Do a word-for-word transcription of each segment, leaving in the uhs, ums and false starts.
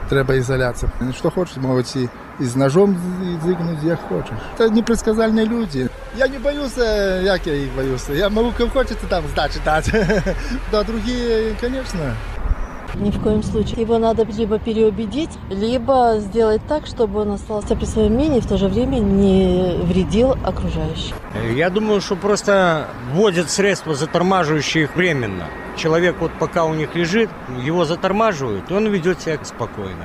треба изоляция. Что хочешь, могут и, и с ножом зыгнуть, як хочешь. Это непредсказальные люди. Я не боюсь, як я их боюсь. Я могу, кем хочется, там сдачи дать. Да, другие, конечно. Ни в коем случае. Его надо либо переубедить, либо сделать так, чтобы он остался при своем мнении и в то же время не вредил окружающим. Я думаю, что просто вводят средства, затормаживающие их временно. Человек вот пока у них лежит, его затормаживают, и он ведет себя спокойно.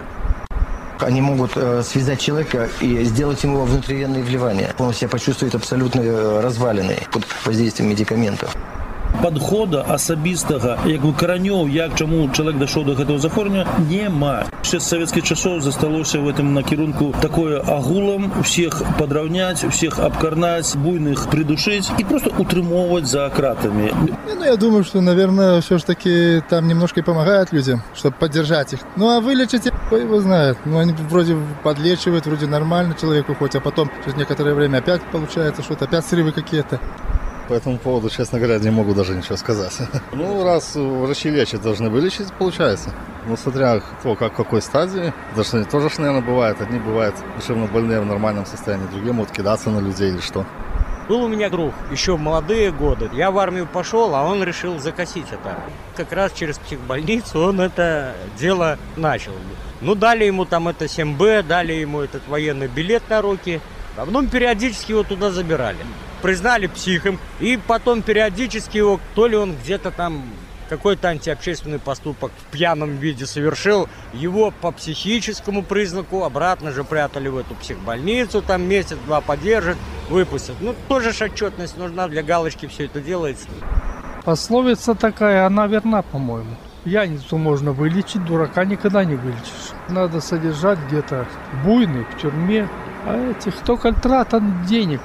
Они могут э, связать человека и сделать ему внутривенные вливания. Он себя почувствует абсолютно э, разваленный под воздействием медикаментов. Підходу особистого, якби коронів, як чому чоловік дійшов до цього захворювання, нема. Ще з совєтських часов засталося в цьому накерунку такое агулом, всіх підрівняти, всіх обкарнати, буйних придушити і просто утримувати за кратами. Ну, я думаю, что, наверное, все ж таки там немножко и помогают людям, чтобы поддержать их. Ну, а вылечить, кто его знает. Ну, они вроде подлечивают, вроде нормально человеку хоть, а потом через некоторое время опять получается что-то, опять срывы какие-то. По этому поводу, честно говоря, не могу даже ничего сказать. Ну, раз врачи лечат, должны вылечить, получается. Ну, смотря кто, как, в какой стадии. Потому что тоже, наверное, бывает. Одни бывают душевно больные в нормальном состоянии, другие могут кидаться на людей или что. Был у меня друг еще в молодые годы. Я в армию пошел, а он решил закосить это. Как раз через психбольницу он это дело начал. Ну, дали ему там это семь бэ, дали ему этот военный билет на руки. А потом периодически его туда забирали. Признали психом, и потом периодически его, то ли он где-то там какой-то антиобщественный поступок в пьяном виде совершил, его по психическому признаку обратно же прятали в эту психбольницу, там месяц-два подержат, выпустят. Ну, тоже ж отчетность нужна, для галочки все это делается. Пословица такая, она верна, по-моему. Пьяницу можно вылечить, дурака никогда не вылечишь. Надо содержать где-то буйных в тюрьме, а этих только трата денег.